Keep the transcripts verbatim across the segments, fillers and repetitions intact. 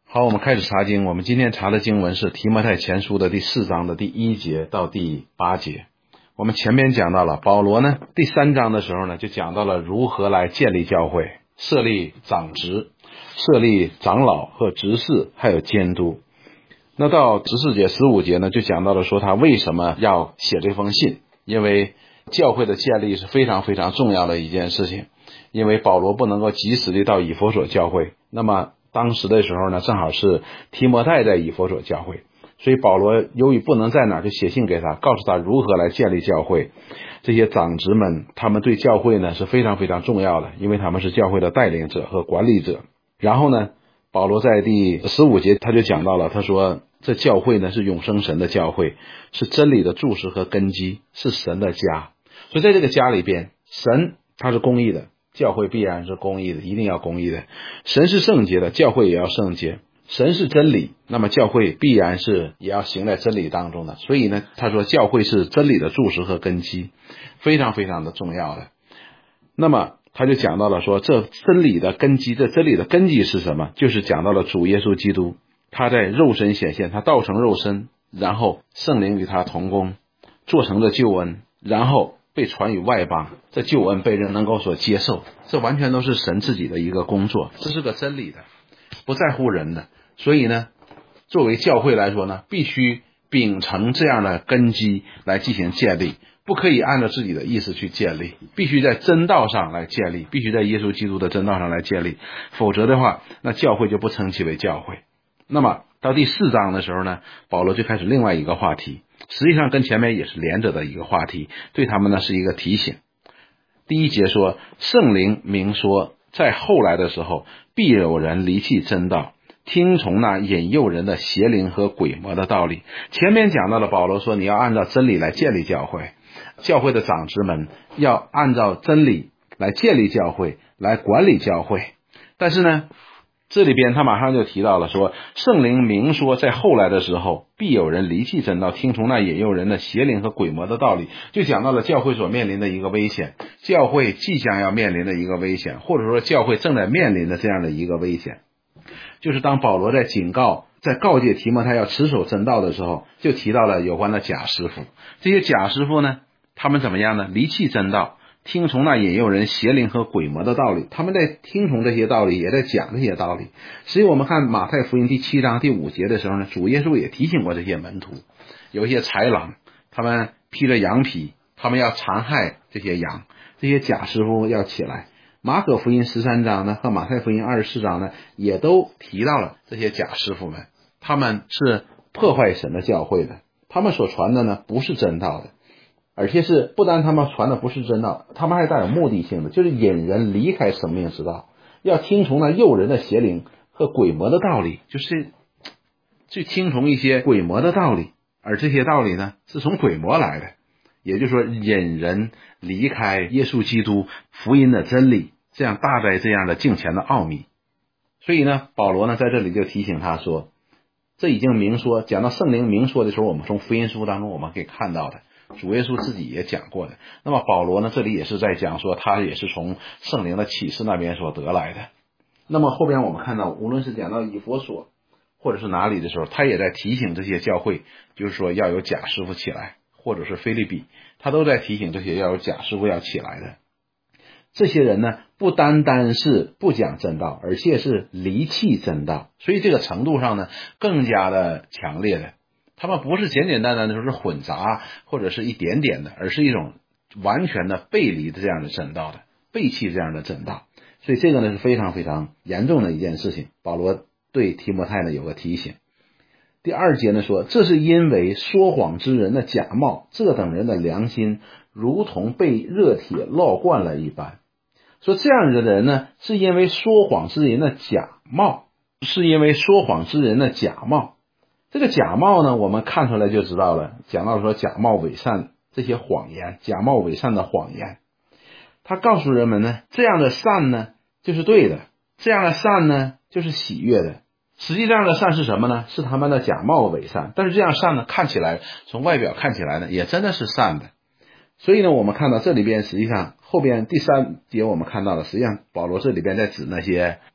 好，我们开始查经。我们今天查的经文是提摩太前书的第四章的第一节到第八节。我们前面讲到了保罗呢，第三章的时候呢，就讲到了如何来建立教会，设立长职，设立长老和执事，还有监督。那到十四节十五节呢，就讲到了说他为什么要写这封信，因为教会的建立是非常非常重要的一件事情。因为保罗不能够及时的到以弗所教会，那么当时的时候呢，正好是提摩太在以弗所教会，所以保罗由于不能在哪儿，就写信给他，告诉他如何来建立教会。这些长职们他们对教会呢是非常非常重要的，因为他们是教会的带领者和管理者。然后呢，保罗在第十五节他就讲到了，他说这教会呢是永生神的教会，是真理的柱石和根基，是神的家。所以在这个家里边，神他是公义的，教会必然是公义的，一定要公义的。神是圣洁的，教会也要圣洁。神是真理，那么教会必然是也要行在真理当中的。所以呢，他说教会是真理的柱石和根基，非常非常的重要的。那么他就讲到了说，这真理的根基，这真理的根基是什么？就是讲到了主耶稣基督，他在肉身显现，他道成肉身，然后圣灵与他同工，做成了救恩，然后被传于外邦，这救恩被人能够所接受，这完全都是神自己的一个工作，这是个真理的，不在乎人的。所以呢，作为教会来说呢，必须秉承这样的根基来进行建立，不可以按照自己的意思去建立，必须在真道上来建立，必须在耶稣基督的真道上来建立，否则的话，那教会就不称其为教会。那么到第四章的时候呢，保罗就开始另外一个话题，实际上跟前面也是连着的一个话题，对他们呢是一个提醒。第一节说，圣灵明说，在后来的时候必有人离弃真道，听从那引诱人的邪灵和鬼魔的道理。前面讲到了保罗说，你要按照真理来建立教会，教会的长职们要按照真理来建立教会，来管理教会。但是呢，这里边他马上就提到了说，圣灵明说在后来的时候必有人离弃真道，听从那引诱人的邪灵和鬼魔的道理，就讲到了教会所面临的一个危险，教会即将要面临的一个危险，或者说教会正在面临的这样的一个危险。就是当保罗在警告在告诫提摩太要持守真道的时候，就提到了有关的假师傅。这些假师傅呢，他们怎么样呢？离弃真道，听从那引诱人邪灵和鬼魔的道理，他们在听从这些道理，也在讲这些道理。所以我们看马太福音第七章第五节的时候呢，主耶稣也提醒过这些门徒，有一些豺狼，他们披着羊皮，他们要残害这些羊，这些假师傅要起来。马可福音十三章呢和马太福音二十四章呢也都提到了这些假师傅们，他们是破坏神的教会的，他们所传的呢不是真道的，而且是不单他们传的不是真道，他们还带有目的性的，就是引人离开生命之道，要听从那诱人的邪灵和鬼魔的道理，就是去听从一些鬼魔的道理，而这些道理呢是从鬼魔来的，也就是说引人离开耶稣基督福音的真理，这样大在这样的敬虔的奥秘。所以呢，保罗呢在这里就提醒他说，这已经明说，讲到圣灵明说的时候，我们从福音书当中我们可以看到的，主耶稣自己也讲过的。那么保罗呢这里也是在讲说，他也是从圣灵的启示那边所得来的。那么后边我们看到，无论是讲到以弗所或者是哪里的时候，他也在提醒这些教会，就是说要有假师傅起来，或者是腓立比，他都在提醒这些要有假师傅要起来的。这些人呢，不单单是不讲真道，而且是离弃真道，所以这个程度上呢更加的强烈的。他们不是简简单单的说是混杂或者是一点点的，而是一种完全的背离的这样的真道的，背弃这样的真道。所以这个呢是非常非常严重的一件事情。保罗对提摩太呢有个提醒。第二节呢说，这是因为说谎之人的假冒，这等人的良心如同被热铁烙惯了一般。说这样的人呢，是因为说谎之人的假冒，是因为说谎之人的假冒。这个假冒呢，我们看出来就知道了，讲到说假冒伪善这些谎言，假冒伪善的谎言，他告诉人们呢，这样的善呢就是对的，这样的善呢就是喜悦的。实际上的善是什么呢？是他们的假冒伪善，但是这样善呢，看起来从外表看起来呢，也真的是善的。所以呢，我们看到这里边实际上后边第三节我们看到了，实际上保罗这里边在指那些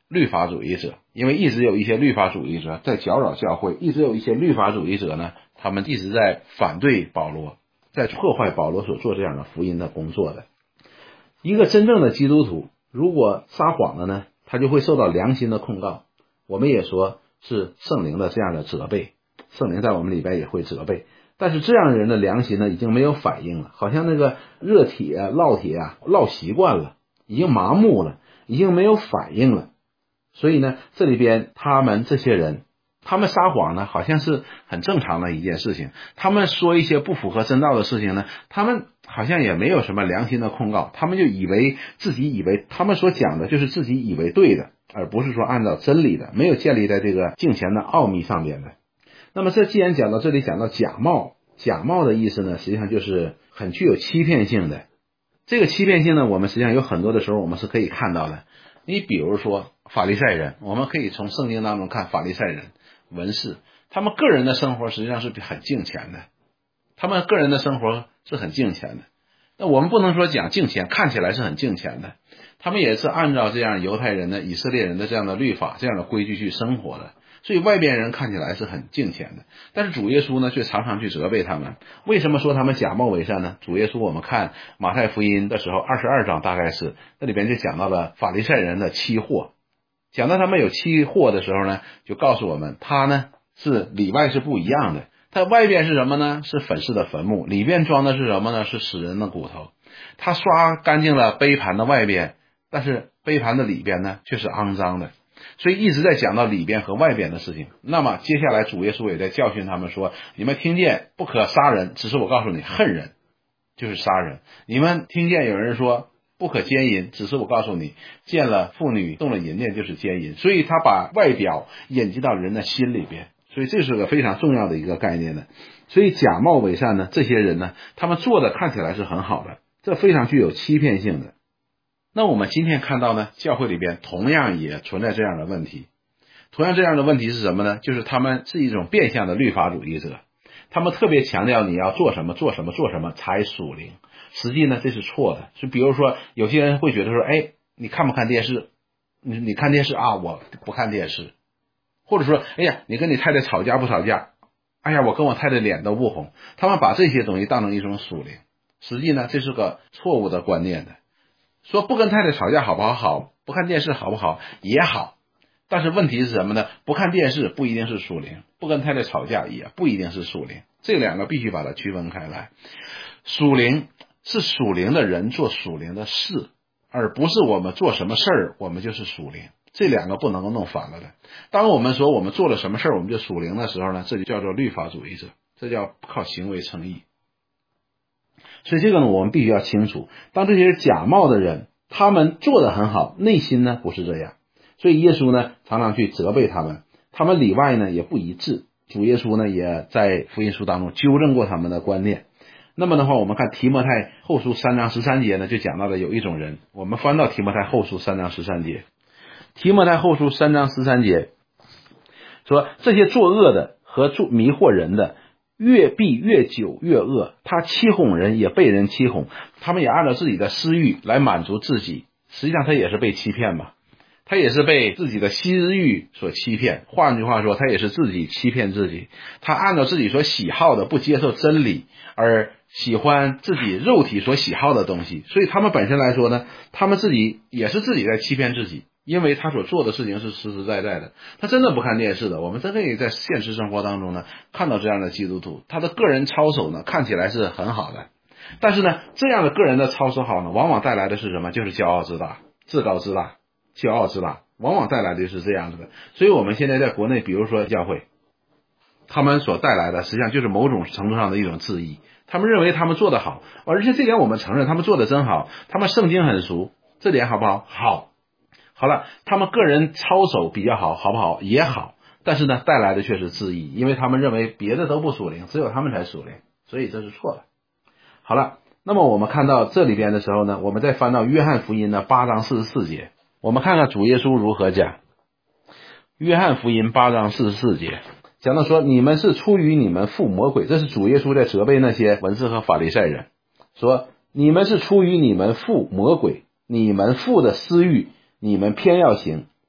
律法主义者，因为一直有一些律法主义者在搅扰教会，一直有一些律法主义者呢，他们一直在反对保罗，在破坏保罗所做这样的福音的工作的。一个真正的基督徒如果撒谎了呢，他就会受到良心的控告，我们也说是圣灵的这样的责备，圣灵在我们里边也会责备。但是这样的人的良心呢，已经没有反应了，好像那个热铁啊、烙铁啊烙习惯了，已经麻木了，已经没有反应了。所以呢，这里边他们这些人，他们撒谎呢，好像是很正常的一件事情。他们说一些不符合真道的事情呢，他们好像也没有什么良心的控告，他们就以为自己以为他们所讲的就是自己以为对的，而不是说按照真理的，没有建立在这个敬虔的奥秘上面的。那么这既然讲到这里，讲到假冒，假冒的意思呢，实际上就是很具有欺骗性的。这个欺骗性呢，我们实际上有很多的时候我们是可以看到的。你比如说法利赛人，我们可以从圣经当中看法利赛人、文士，他们个人的生活实际上是很敬虔的，他们个人的生活是很敬虔的。那我们不能说讲敬虔看起来是很敬虔的，他们也是按照这样犹太人的、以色列人的这样的律法、这样的规矩去生活的，所以外边人看起来是很敬虔的。但是主耶稣呢，却常常去责备他们。为什么说他们假冒伪善呢？主耶稣我们看马太福音的时候，二十二章大概是那里边就讲到了法利赛人的期货，讲到他们有期货的时候呢，就告诉我们他呢是里外是不一样的。它外边是什么呢？是粉饰的坟墓，里边装的是什么呢？是死人的骨头。他刷干净了杯盘的外边，但是杯盘的里边呢却是肮脏的。所以一直在讲到里边和外边的事情。那么接下来主耶稣也在教训他们说，你们听见不可杀人，只是我告诉你恨人就是杀人。你们听见有人说不可奸淫，只是我告诉你见了妇女动了淫念就是奸淫。所以他把外表引进到人的心里边，所以这是个非常重要的一个概念的。所以假冒伪善呢，这些人呢，他们做的看起来是很好的，这非常具有欺骗性的。那我们今天看到呢，教会里边同样也存在这样的问题。同样这样的问题是什么呢？就是他们是一种变相的律法主义者，他们特别强调你要做什么做什么做什么才属灵，实际呢这是错的。就比如说有些人会觉得说，哎，你看不看电视？你你看电视啊，我不看电视。或者说，哎呀，你跟你太太吵架不吵架？哎呀，我跟我太太脸都不红。他们把这些东西当成一种属灵，实际呢这是个错误的观念的。说不跟太太吵架好不好？好，不看电视好不好？也好。但是问题是什么呢？不看电视不一定是属灵，不跟太太吵架也不一定是属灵，这两个必须把它区分开来。属灵是属灵的人做属灵的事，而不是我们做什么事儿我们就是属灵，这两个不能够弄反了的。当我们说我们做了什么事儿我们就属灵的时候呢，这就叫做律法主义者，这叫靠行为称义。所以这个呢，我们必须要清楚，当这些假冒的人他们做得很好，内心呢不是这样，所以耶稣呢常常去责备他们，他们里外呢也不一致。主耶稣呢也在福音书当中纠正过他们的观念。那么的话，我们看提摩太后书三章十三节呢，就讲到了有一种人。我们翻到提摩太后书三章十三节，提摩太后书三章十三节说，这些作恶的和做迷惑人的，越避越久越恶，他欺哄人也被人欺哄，他们也按照自己的私欲来满足自己，实际上他也是被欺骗嘛，他也是被自己的私欲所欺骗。换句话说，他也是自己欺骗自己，他按照自己所喜好的不接受真理，而喜欢自己肉体所喜好的东西。所以他们本身来说呢，他们自己也是自己在欺骗自己，因为他所做的事情是实实在在的，他真的不看电视的。我们真可以在现实生活当中呢看到这样的基督徒，他的个人操守呢看起来是很好的，但是呢这样的个人的操守好呢，往往带来的是什么？就是骄傲自大、自高自大、骄傲自大，往往带来的是这样子的。所以我们现在在国内，比如说教会，他们所带来的实际上就是某种程度上的一种质疑，他们认为他们做得好，而且这点我们承认他们做得真好，他们圣经很熟，这点好不好？好。好了，他们个人操守比较好，好不好？也好，但是呢带来的却是质疑，因为他们认为别的都不属灵，只有他们才属灵，所以这是错的。好了，那么我们看到这里边的时候呢，我们再翻到约翰福音的八章四十四节，我们看看主耶稣如何讲。约翰福音八章四十四节讲到说，你们是出于你们父魔鬼，这是主耶稣在责备那些文士和法利赛人，说你们是出于你们父魔鬼，你们父的私欲你们偏要行，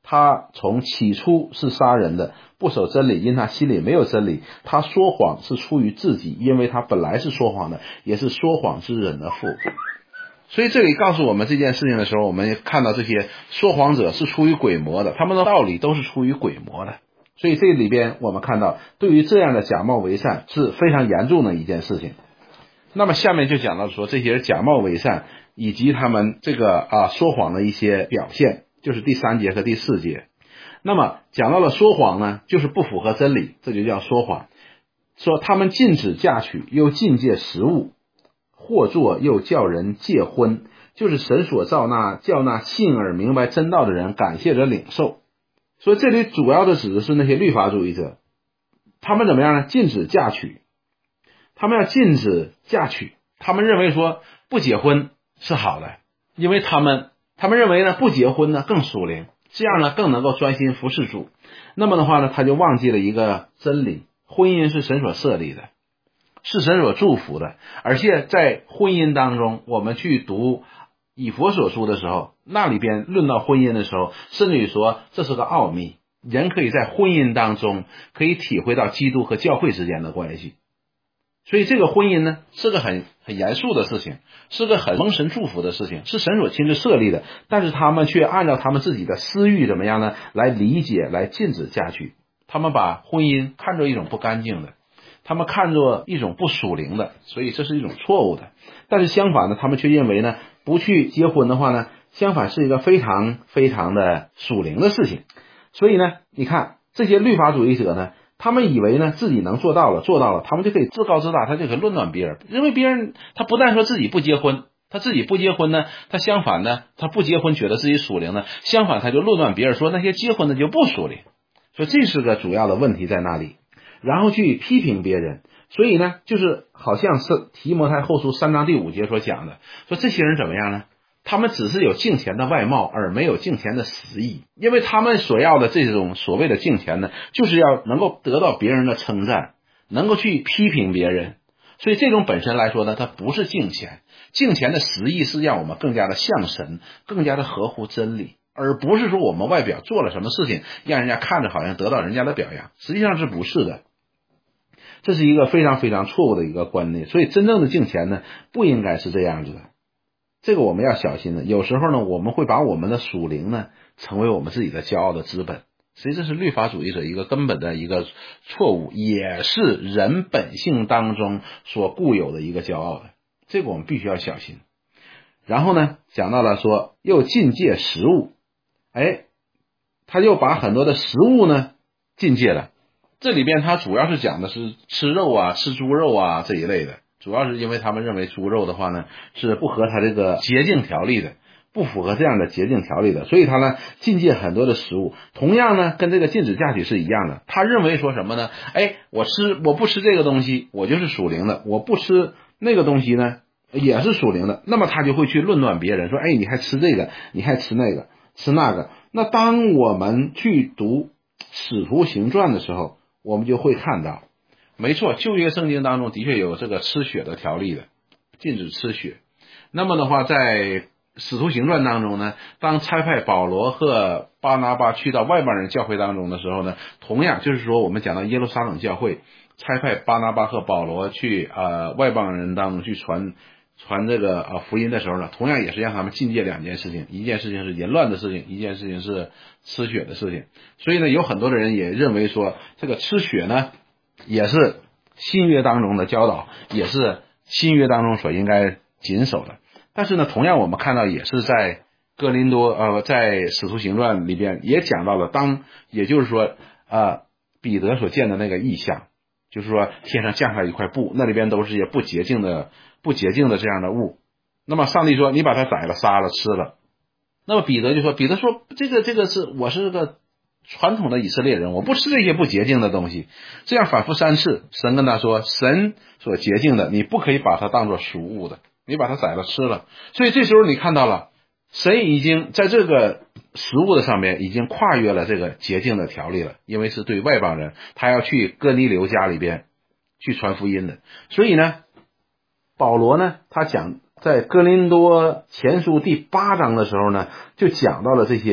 他从起初是杀人的，不守真理，因他心里没有真理。他说谎是出于自己，因为他本来是说谎的，也是说谎之人的父。所以这里告诉我们这件事情的时候，我们看到这些说谎者是出于鬼魔的，他们的道理都是出于鬼魔的。所以这里边我们看到，对于这样的假冒为善是非常严重的一件事情。那么下面就讲到说，这些人假冒为善以及他们这个啊说谎的一些表现，就是第三节和第四节。那么讲到了说谎呢，就是不符合真理，这就叫说谎。说他们禁止嫁娶，又禁戒食物，或作又叫人戒婚，就是神所造那叫那信而明白真道的人感谢着领受。所以这里主要的指的是那些律法主义者，他们怎么样呢？禁止嫁娶，他们要禁止嫁娶，他们认为说不结婚是好的，因为他们他们认为呢不结婚呢更属灵，这样呢更能够专心服侍主。那么的话呢，他就忘记了一个真理，婚姻是神所设立的，是神所祝福的，而且在婚姻当中，我们去读以弗所书的时候，那里边论到婚姻的时候，甚至于说这是个奥秘，人可以在婚姻当中可以体会到基督和教会之间的关系。所以这个婚姻呢是个很很严肃的事情，是个很蒙神祝福的事情，是神所亲自设立的，但是他们却按照他们自己的私欲怎么样呢来理解，来禁止嫁娶。他们把婚姻看作一种不干净的，他们看作一种不属灵的，所以这是一种错误的。但是相反呢，他们却认为呢不去结婚的话呢，相反是一个非常非常的属灵的事情。所以呢，你看这些律法主义者呢，他们以为呢自己能做到了，做到了，他们就可以自高自大，他就可以论断别人，因为别人他不但说自己不结婚，他自己不结婚呢，他相反呢，他不结婚觉得自己属灵呢，相反他就论断别人说那些结婚的就不属灵，所以这是个主要的问题在那里，然后去批评别人。所以呢，就是好像是提摩太后书三章第五节所讲的，说这些人怎么样呢？他们只是有敬虔的外貌，而没有敬虔的实意，因为他们所要的这种所谓的敬虔呢，就是要能够得到别人的称赞，能够去批评别人，所以这种本身来说呢，它不是敬虔。敬虔的实意是让我们更加的像神，更加的合乎真理，而不是说我们外表做了什么事情让人家看着好像得到人家的表扬，实际上是不是的。这是一个非常非常错误的一个观念，所以真正的敬虔呢，不应该是这样子的。这个我们要小心的。有时候呢，我们会把我们的属灵呢，成为我们自己的骄傲的资本。所以这是律法主义者一个根本的一个错误，也是人本性当中所固有的一个骄傲的。这个我们必须要小心。然后呢，讲到了说又禁戒食物，哎，他又把很多的食物呢禁戒了。这里边他主要是讲的是吃肉啊，吃猪肉啊这一类的，主要是因为他们认为猪肉的话呢是不合他这个洁净条例的，不符合这样的洁净条例的，所以他呢禁戒很多的食物。同样呢跟这个禁止嫁娶是一样的，他认为说什么呢？哎，我吃我不吃这个东西我就是属灵的，我不吃那个东西呢也是属灵的，那么他就会去论断别人说，哎，你还吃这个，你还吃那个，吃那个。那当我们去读使徒行传的时候，我们就会看到，没错，旧约圣经当中的确有这个吃血的条例的，禁止吃血。那么的话，在使徒行传当中呢，当差派保罗和巴拿巴去到外邦人教会当中的时候呢，同样就是说我们讲到耶路撒冷教会差派巴拿巴和保罗去呃外邦人当中去传传这个呃福音的时候呢，同样也是让他们禁戒两件事情，一件事情是淫乱的事情，一件事情是吃血的事情。所以呢，有很多的人也认为说，这个吃血呢，也是新约当中的教导，也是新约当中所应该谨守的。但是呢，同样我们看到也是在哥林多呃，在使徒行传里边也讲到了，当也就是说呃彼得所见的那个异象，就是说天上降下一块布，那里边都是一些不洁净的不洁净的这样的物。那么上帝说你把它宰了杀了吃了。那么彼得就说，彼得说这个这个是我是个传统的以色列人，我不吃这些不洁净的东西。这样反复三次，神跟他说，神所洁净的你不可以把它当作俗物的，你把它宰了吃了。所以这时候你看到了，神已经在这个食物的上面已经跨越了这个洁净的条例了，因为是对外邦人，他要去哥尼流家里边去传福音的。所以呢，保罗呢他讲在哥林多前书第八章的时候呢，就讲到了这些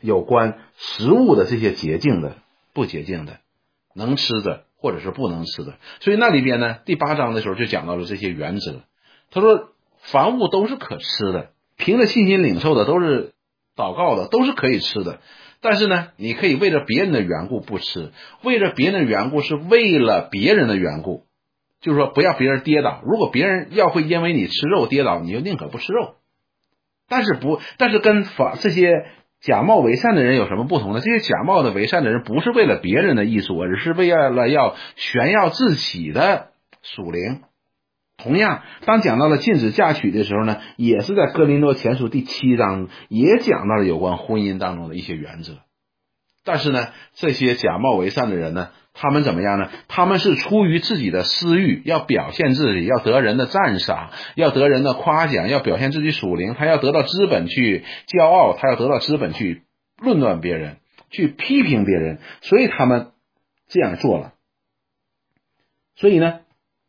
有关食物的这些洁净的、不洁净的、能吃的或者是不能吃的。所以那里边呢，第八章的时候就讲到了这些原则。他说凡物都是可吃的，凭着信心领受的都是祷告的，都是可以吃的。但是呢，你可以为了别人的缘故不吃，为了别人的缘故是为了别人的缘故，就是说不要别人跌倒。如果别人要会因为你吃肉跌倒，你就宁可不吃肉。但是不，但是跟法这些假冒为善的人有什么不同呢？这些假冒的为善的人不是为了别人的益处，而是为了要炫耀自己的属灵。同样，当讲到了禁止嫁娶的时候呢，也是在哥林多前书第七章也讲到了有关婚姻当中的一些原则。但是呢，这些假冒为善的人呢，他们怎么样呢？他们是出于自己的私欲，要表现自己，要得人的赞赏，要得人的夸奖，要表现自己属灵，他要得到资本去骄傲，他要得到资本去论断别人，去批评别人，所以他们这样做了。所以呢，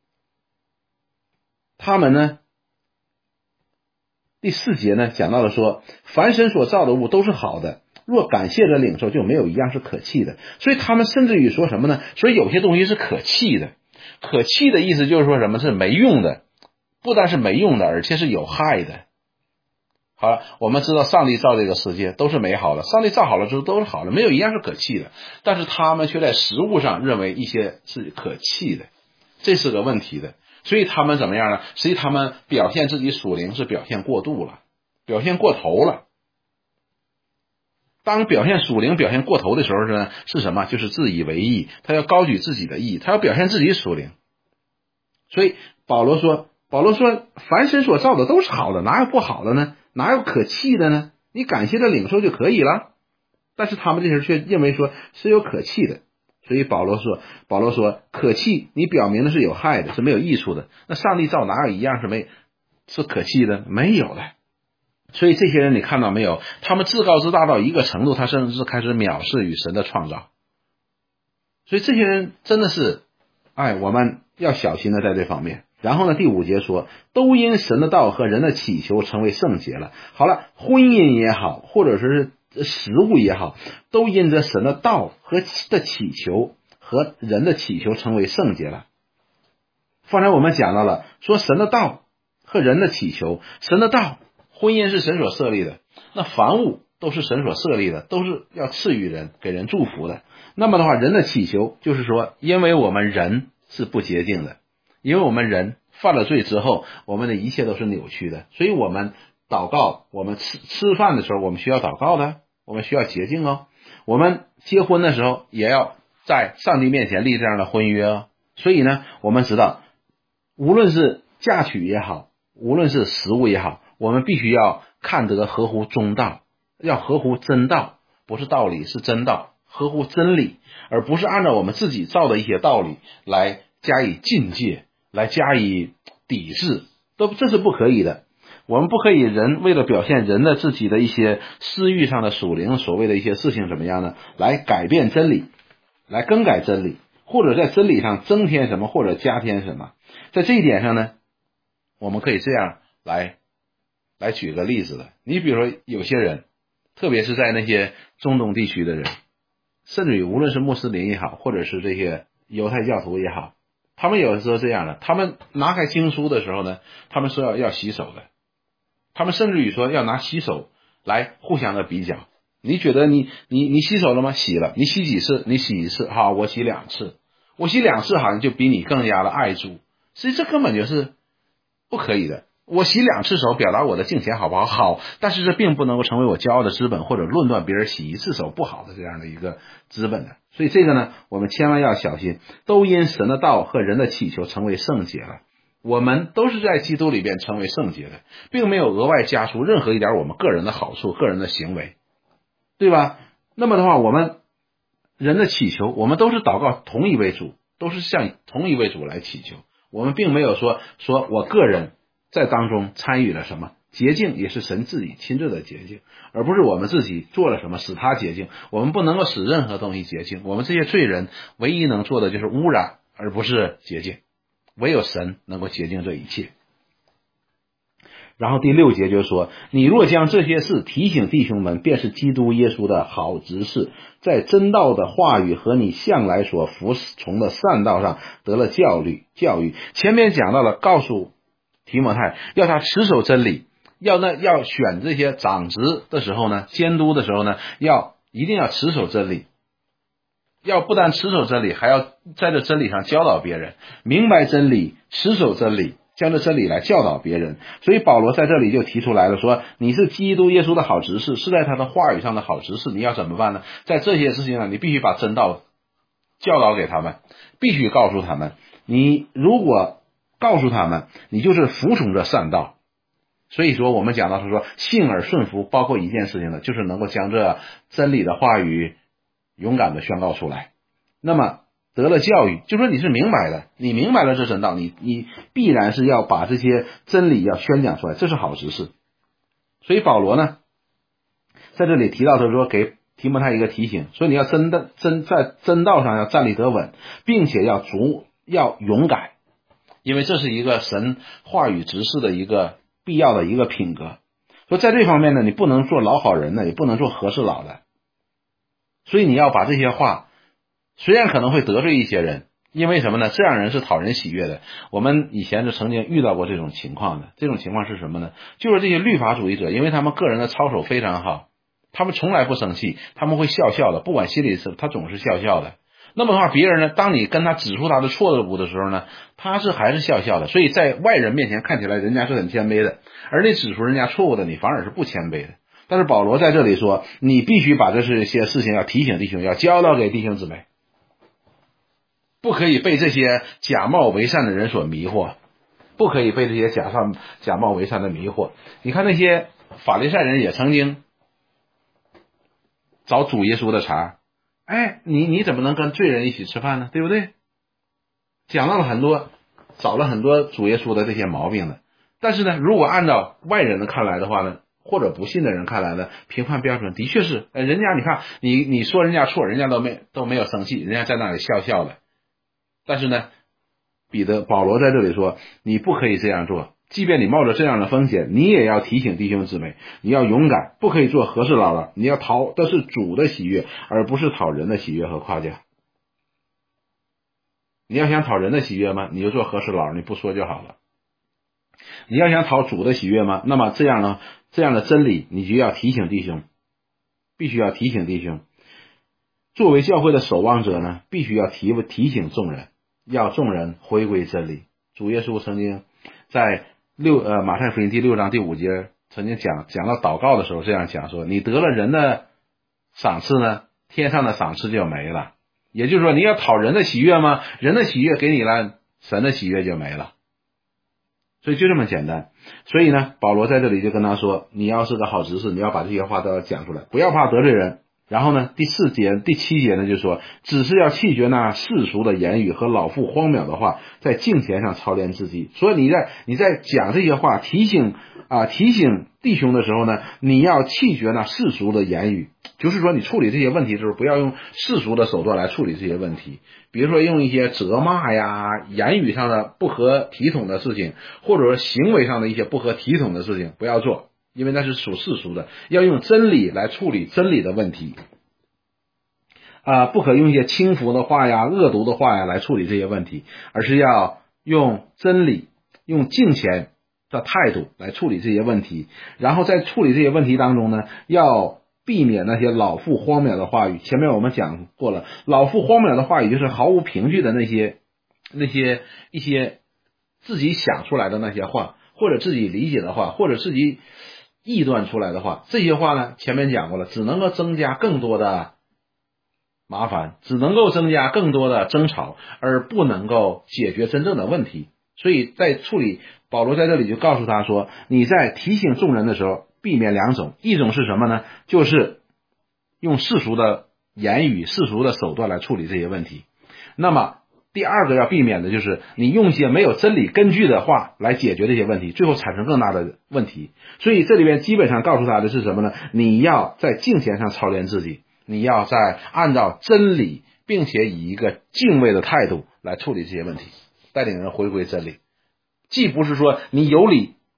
他们呢，第四节呢讲到了说，凡神所造的物都是好的，若感谢着领受，就没有一样是可弃的。所以他们甚至于说什么呢？所以有些东西是可弃的。可弃的意思就是说什么？是没用的，不但是没用的，而且是有害的。好了，我们知道上帝造这个世界都是美好的，上帝造好了之后都是好的，没有一样是可弃的。但是他们却在实物上认为一些是可弃的，这是个问题的。所以他们怎么样呢？实际他们表现自己属灵是表现过度了，表现过头了。当表现属灵表现过头的时候呢，是什么？就是自以为义，他要高举自己的义，他要表现自己属灵。所以保罗说，保罗说凡神所造的都是好的，哪有不好的呢？哪有可弃的呢？你感谢的领受就可以了。但是他们这些人却认为说是有可弃的。所以保罗说，保罗说可弃，你表明的是有害的，是没有益处的。那上帝造哪有一样是没是可弃的？没有的。所以这些人你看到没有？他们自高自大到一个程度，他甚至开始藐视与神的创造。所以这些人真的是，哎，我们要小心的在这方面。然后呢，第五节说，都因神的道和人的祈求成为圣洁了。好了，婚姻也好，或者是食物也好，都因着神的道和的祈求和人的祈求成为圣洁了。方才我们讲到了，说神的道和人的祈求，神的道，婚姻是神所设立的，那凡物都是神所设立的，都是要赐予人，给人祝福的。那么的话，人的祈求就是说，因为我们人是不洁净的，因为我们人犯了罪之后，我们的一切都是扭曲的，所以我们祷告，我们吃吃饭的时候，我们需要祷告的，我们需要洁净哦。我们结婚的时候，也要在上帝面前立这样的婚约哦。所以呢，我们知道，无论是嫁娶也好，无论是食物也好，我们必须要看得合乎中道，要合乎真道，不是道理，是真道，合乎真理，而不是按照我们自己造的一些道理来加以禁戒，来加以抵制，都这是不可以的。我们不可以人为了表现人的自己的一些私欲上的属灵所谓的一些事情怎么样呢？来改变真理，来更改真理，或者在真理上增添什么或者加添什么。在这一点上呢，我们可以这样来来举个例子的。你比如说有些人，特别是在那些中东地区的人，甚至于无论是穆斯林也好，或者是这些犹太教徒也好，他们有的时候这样的，他们拿开经书的时候呢，他们说要要洗手的，他们甚至于说要拿洗手来互相的比较。你觉得你你你洗手了吗？洗了。你洗几次？你洗一次。好，我洗两次。我洗两次好像就比你更加的爱主。所以这根本就是不可以的。我洗两次手表达我的敬虔好不好？好，但是这并不能够成为我骄傲的资本，或者论断别人洗一次手不好的这样的一个资本的。所以这个呢，我们千万要小心，都因神的道和人的祈求成为圣洁了。我们都是在基督里边成为圣洁的，并没有额外加出任何一点我们个人的好处、个人的行为，对吧？那么的话，我们人的祈求，我们都是祷告同一位主，都是向同一位主来祈求。我们并没有说说我个人在当中参与了什么，洁净也是神自己亲自的洁净，而不是我们自己做了什么使他洁净。我们不能够使任何东西洁净，我们这些罪人唯一能做的就是污染，而不是洁净。唯有神能够洁净这一切。 然后第六节就说，你若将这些事提醒弟兄们，便是基督耶稣的好执事，在真道的话语和你向来所服从的善道上得了教育教育。前面讲到了，告诉提摩太要他持守真理，要呢要选这些长职的时候呢，监督的时候呢，要一定要持守真理，要不但持守真理，还要在这真理上教导别人，明白真理，持守真理，将这真理来教导别人。所以保罗在这里就提出来了，说你是基督耶稣的好执事，是在他的话语上的好执事，你要怎么办呢？在这些事情上，你必须把真道教导给他们，必须告诉他们。你如果告诉他们，你就是服从着善道。所以说我们讲到是说信而顺服，包括一件事情呢，就是能够将这真理的话语勇敢的宣告出来。那么得了教育，就说你是明白的，你明白了这真道，你你必然是要把这些真理要宣讲出来，这是好执事。所以保罗呢在这里提到，他说给提摩太一个提醒，说你要真的真在真道上要站立得稳，并且要足要勇敢，因为这是一个神话语执事的一个必要的一个品格。说在这方面呢，你不能做老好人呢，也不能做和事佬的。所以你要把这些话，虽然可能会得罪一些人，因为什么呢？这样人是讨人喜悦的。我们以前是曾经遇到过这种情况的。这种情况是什么呢？就是这些律法主义者，因为他们个人的操守非常好，他们从来不生气，他们会笑笑的，不管心里是他总是笑笑的。那么的话，别人呢，当你跟他指出他的错误的时候呢，他是还是笑笑的。所以在外人面前看起来人家是很谦卑的，而你指出人家错误的，你反而是不谦卑的。但是保罗在这里说，你必须把这些事情要提醒弟兄，要教导给弟兄姊妹，不可以被这些假冒为善的人所迷惑，不可以被这些假善假冒为善的迷惑。你看那些法利赛人也曾经找主耶稣的茬，哎，你你怎么能跟罪人一起吃饭呢？对不对？讲到了很多，找了很多主耶稣的这些毛病的。但是呢，如果按照外人的看来的话呢，或者不信的人看来呢，评判标准的确是，呃，人家你看你你说人家错，人家都没都没有生气，人家在那里笑笑的。但是呢，彼得保罗在这里说，你不可以这样做，即便你冒着这样的风险，你也要提醒弟兄姊妹，你要勇敢，不可以做和事佬了，你要讨的是主的喜悦，而不是讨人的喜悦和夸奖。你要想讨人的喜悦吗？你就做和事佬，你不说就好了。你要想讨主的喜悦吗？那么这样呢，这样的真理你就要提醒弟兄，必须要提醒弟兄。作为教会的守望者呢，必须要提提醒众人，要众人回归真理。主耶稣曾经在六呃马太福音第六章第五节曾经讲讲到祷告的时候这样讲说，你得了人的赏赐呢，天上的赏赐就没了。也就是说，你要讨人的喜悦吗？人的喜悦给你了，神的喜悦就没了。所以就这么简单。所以呢，保罗在这里就跟他说，你要是个好执事，你要把这些话都要讲出来，不要怕得罪人。然后呢，第四节第七节呢就说，只是要弃绝那世俗的言语和老妇荒谬的话，在敬虔上操练自己。所以你在你在讲这些话，提醒啊提醒弟兄的时候呢，你要弃绝那世俗的言语，就是说你处理这些问题的时候，不要用世俗的手段来处理这些问题，比如说用一些责骂呀、言语上的不合体统的事情，或者说行为上的一些不合体统的事情，不要做。因为那是属世俗的，要用真理来处理真理的问题啊、呃，不可用一些轻浮的话呀、恶毒的话呀来处理这些问题，而是要用真理、用敬虔的态度来处理这些问题。然后在处理这些问题当中呢，要避免那些老妇荒谬的话语。前面我们讲过了，老妇荒谬的话语就是毫无凭据的那些那些一些自己想出来的那些话，或者自己理解的话，或者自己臆断出来的话，这些话呢，前面讲过了，只能够增加更多的麻烦，只能够增加更多的争吵，而不能够解决真正的问题。所以在处理，保罗在这里就告诉他说，你在提醒众人的时候，避免两种，一种是什么呢？就是用世俗的言语、世俗的手段来处理这些问题。那么第二个要避免的就是你用一些没有真理根据的话来解决这些问题，最后产生更大的问题。所以这里边基本上告诉他的是什么呢？你要在敬虔上操练自己，你要在按照真理，并且以一个敬畏的态度来处理这些问题，带领人回归真理。既不是说你有理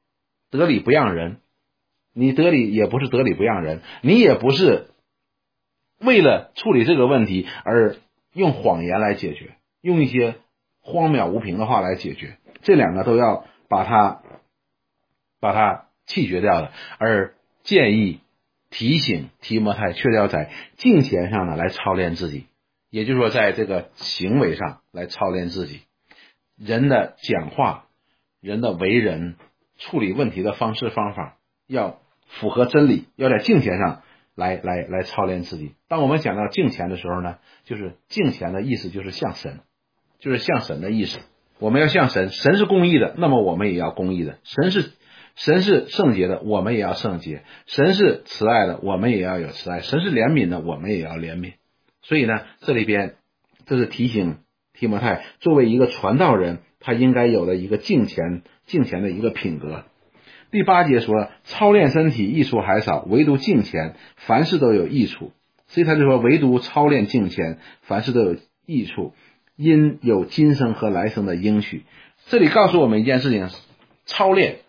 得理不让人，你得理也不是得理不让人，你也不是为了处理这个问题而用谎言来解决，用一些荒谬无凭的话来解决，这两个都要把它把它弃绝掉的。而建议提醒提摩太却要在敬虔上呢来操练自己，也就是说在这个行为上来操练自己，人的讲话，人的为人，处理问题的方式方法要符合真理，要在敬虔上来来来操练自己。当我们讲到敬虔的时候呢，就是敬虔的意思就是像神，就是像神的意思。我们要像神，神是公义的，那么我们也要公义的；神是神是圣洁的，我们也要圣洁；神是慈爱的，我们也要有慈爱；神是怜悯的，我们也要怜悯。所以呢，这里边这是提醒提摩太，作为一个传道人，他应该有的一个敬虔敬虔的一个品格。第八节说，操练身体益处还少，唯独敬虔凡事都有益处。所以他就说，唯独操练敬虔凡事都有益处，因有今生和来生的应许。这里告诉我们一件事情，操练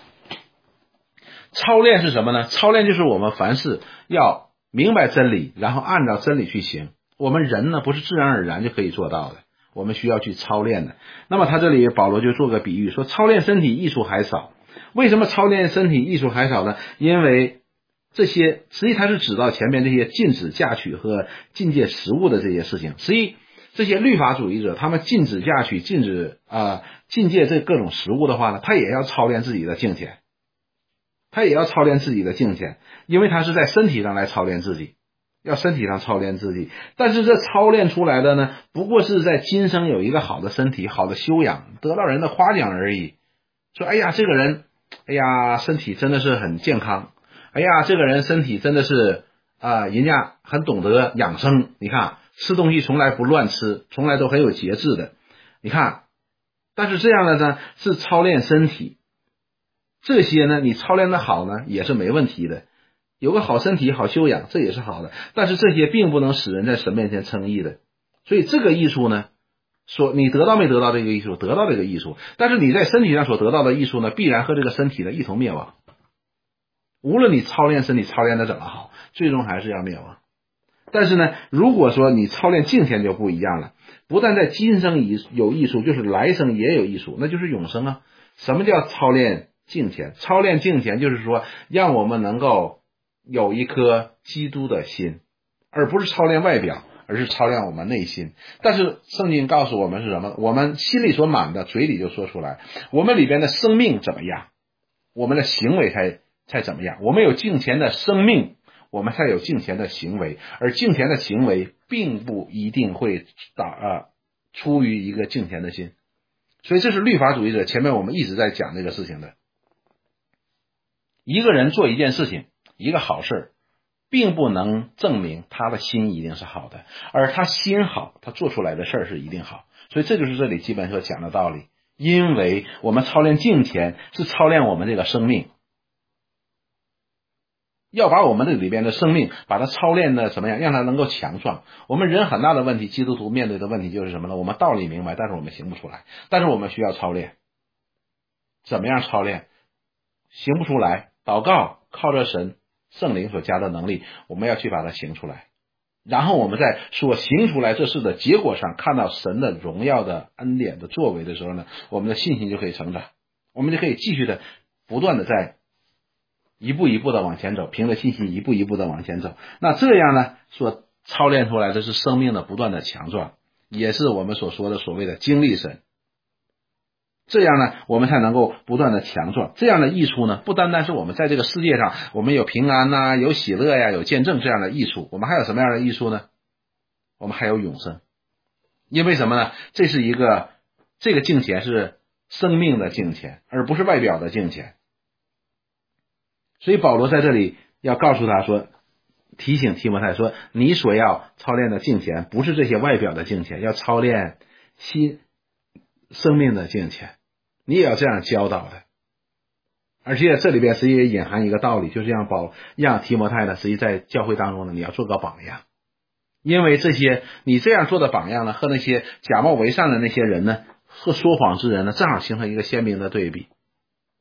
操练是什么呢？操练就是我们凡事要明白真理，然后按照真理去行。我们人呢不是自然而然就可以做到的，我们需要去操练的。那么他这里保罗就做个比喻，说操练身体益处还少。为什么操练身体益处还少呢？因为这些实际他是指到前面这些禁止嫁娶和禁戒食物的这些事情。实际这些律法主义者，他们禁止嫁娶，禁止啊、呃、禁戒这各种食物的话呢，他也要操练自己的敬虔，他也要操练自己的敬虔，因为他是在身体上来操练自己，要身体上操练自己。但是这操练出来的呢，不过是在今生有一个好的身体，好的修养，得到人的夸奖而已。说哎呀这个人哎呀身体真的是很健康，哎呀这个人身体真的是啊、呃，人家很懂得养生，你看吃东西从来不乱吃，从来都很有节制的，你看。但是这样的呢是操练身体，这些呢你操练的好呢也是没问题的，有个好身体好修养这也是好的，但是这些并不能使人在神面前称义的。所以这个益处呢，说你得到没得到这个益处？得到这个益处，但是你在身体上所得到的益处呢，必然和这个身体呢一同灭亡。无论你操练身体操练的怎么好，最终还是要灭亡。但是呢，如果说你操练敬虔就不一样了，不但在今生有益处，就是来生也有益处，那就是永生啊。什么叫操练敬虔？操练敬虔就是说让我们能够有一颗基督的心，而不是操练外表，而是操练我们内心。但是圣经告诉我们是什么？我们心里所满的嘴里就说出来，我们里边的生命怎么样，我们的行为才才怎么样。我们有敬虔的生命，我们才有敬虔的行为，而敬虔的行为并不一定会打呃出于一个敬虔的心。所以这是律法主义者前面我们一直在讲这个事情的。一个人做一件事情，一个好事，并不能证明他的心一定是好的，而他心好，他做出来的事儿是一定好。所以这就是这里基本所讲的道理。因为我们操练敬虔是操练我们这个生命，要把我们这里边的生命把它操练的怎么样，让它能够强壮。我们人很大的问题，基督徒面对的问题就是什么呢？我们道理明白，但是我们行不出来。但是我们需要操练。怎么样操练？行不出来，祷告，靠着神圣灵所加的能力，我们要去把它行出来。然后我们在所行出来这事的结果上看到神的荣耀的恩典的作为的时候呢，我们的信心就可以成长，我们就可以继续的不断的在一步一步的往前走，凭着信心一步一步的往前走。那这样呢，所操练出来的是生命的不断的强壮，也是我们所说的所谓的经历神。这样呢，我们才能够不断的强壮。这样的益处呢，不单单是我们在这个世界上我们有平安呐、啊、有喜乐呀、有见证这样的益处，我们还有什么样的益处呢？我们还有永生。因为什么呢？这是一个这个敬虔是生命的敬虔，而不是外表的敬虔。所以保罗在这里要告诉他说，提醒提摩太说，你所要操练的敬虔不是这些外表的敬虔，要操练心生命的敬虔，你也要这样教导的。而且这里边实际也隐含一个道理，就是让保让提摩太呢，实际在教会当中呢，你要做个榜样。因为这些你这样做的榜样呢，和那些假冒为善的那些人呢，和说谎之人呢，正好形成一个鲜明的对比。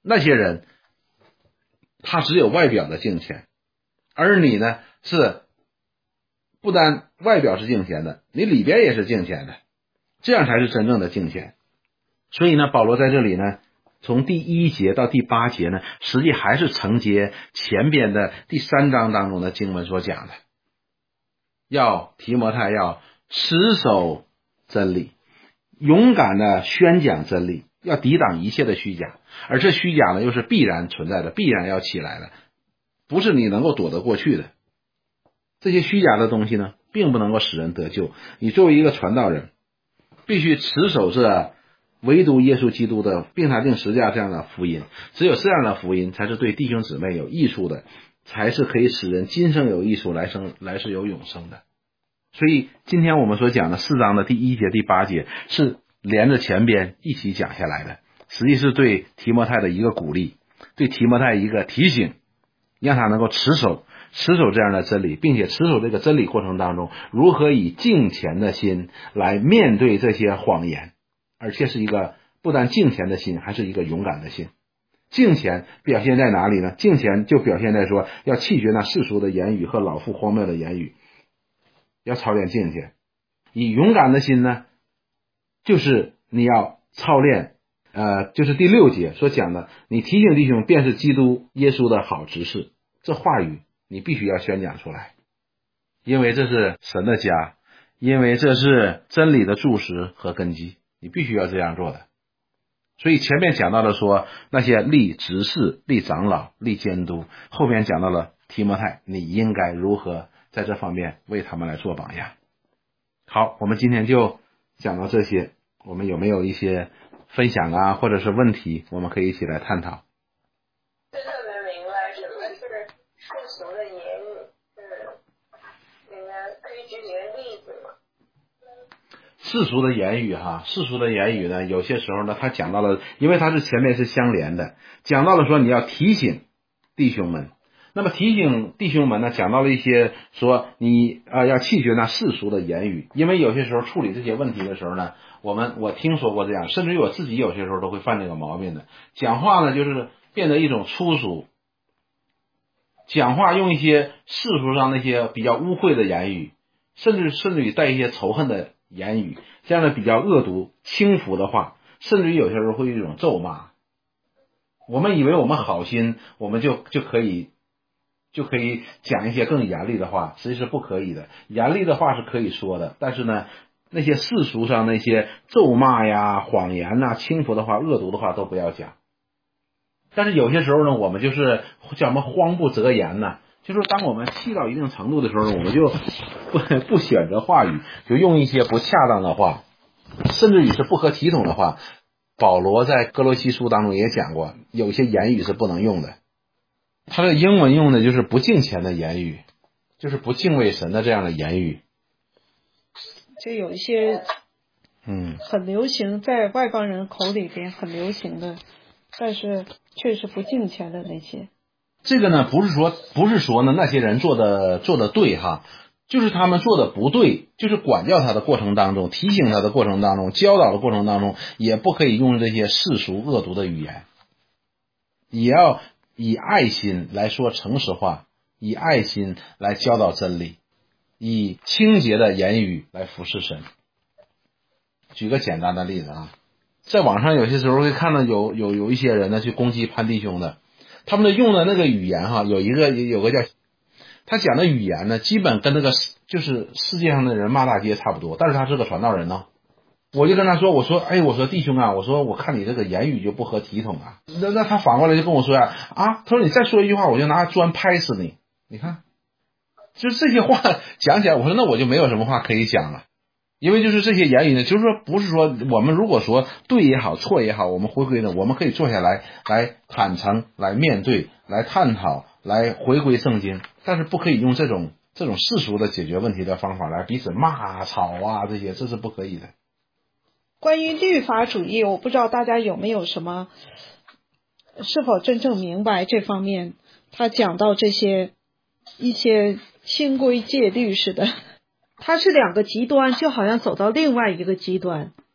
那些人他只有外表的敬虔，而你呢是不单外表是敬虔的，你里边也是敬虔的，这样才是真正的敬虔。所以呢，保罗在这里呢，从第一节到第八节呢，实际还是承接前边的第三章当中的经文所讲的，要提摩太要持守真理，勇敢的宣讲真理，要抵挡一切的虚假，而这虚假呢又是必然存在的，必然要起来的，不是你能够躲得过去的。这些虚假的东西呢，并不能够使人得救。你作为一个传道人，必须持守这唯独耶稣基督的并他定十字架这样的福音，只有这样的福音才是对弟兄姊妹有益处的，才是可以使人今生有益处，来生来世有永生的。所以今天我们所讲的四章的第一节第八节是连着前边一起讲下来的，实际是对提摩太的一个鼓励，对提摩太一个提醒，让他能够持守持守这样的真理，并且持守这个真理过程当中，如何以敬虔的心来面对这些谎言，而且是一个不但敬虔的心，还是一个勇敢的心。敬虔表现在哪里呢？敬虔就表现在说要弃绝那世俗的言语和老妇荒谬的言语，要操练敬虔。以勇敢的心呢，就是你要操练呃，就是第六节所讲的，你提醒弟兄便是基督耶稣的好执事，这话语你必须要宣讲出来，因为这是神的家，因为这是真理的柱石和根基，你必须要这样做的。所以前面讲到了说那些立执事、立长老、立监督，后面讲到了提摩太你应该如何在这方面为他们来做榜样。好，我们今天就讲到这些，我们有没有一些分享啊，或者是问题，我们可以一起来探讨。 这特别明白什么是世俗的言语，是你们可以举几个例子吗？ 世俗的言语哈，世俗的言语呢，有些时候呢，他讲到了，因为它是前面是相连的，讲到了说你要提醒弟兄们，那么提醒弟兄们呢，讲到了一些说你呃要弃绝那世俗的言语，因为有些时候处理这些问题的时候呢，我们我听说过这样，甚至于我自己有些时候都会犯这个毛病的，讲话呢就是变得一种粗俗，讲话用一些世俗上那些比较污秽的言语，甚至甚至于带一些仇恨的言语，这样的比较恶毒轻浮的话，甚至于有些时候会有一种咒骂。我们以为我们好心，我们就就可以就可以讲一些更严厉的话，实际是不可以的。严厉的话是可以说的，但是呢，那些世俗上那些咒骂呀、谎言呐、轻浮的话、恶毒的话都不要讲。但是有些时候呢，我们就是叫什么慌不择言呢，就是当我们气到一定程度的时候，我们就不不选择话语，就用一些不恰当的话，甚至于是不合体统的话。保罗在哥罗西书当中也讲过，有些言语是不能用的。他的英文用的就是不敬虔的言语，就是不敬畏神的这样的言语。 就有一些嗯很流行，在外邦人口里边很流行的，但是确实不敬虔的那些。 这个呢，不是说不是说呢那些人做的做的对哈，就是他们做的不对，就是管教他的过程当中，提醒他的过程当中，教导的过程当中，也不可以用这些世俗恶毒的语言，也要以爱心来说诚实话，以爱心来教导真理，以清洁的言语来服侍神。举个简单的例子啊，在网上有些时候会看到有有有一些人呢去攻击潘弟兄的，他们的用的那个语言哈，有一个有个叫他讲的语言呢，基本跟那个就是世界上的人骂大街差不多，但是他是个传道人呢。我就跟他说，我说，哎，我说弟兄啊，我说我看你这个言语就不合体统啊。那那他反过来就跟我说呀，啊，他说你再说一句话，我就拿砖拍死你。你看，就是这些话讲起来，我说那我就没有什么话可以讲了，因为就是这些言语呢，就是说不是说我们如果说对也好，错也好，我们回归呢，我们可以坐下来来坦诚，来面对，来探讨。来回归圣经，但是不可以用这种这种世俗的解决问题的方法来彼此骂吵啊，这些这是不可以的。 关于律法主义，我不知道大家有没有什么是否真正明白这方面，他讲到这些一些清规戒律似的，它是两个极端，就好像走到另外一个极端。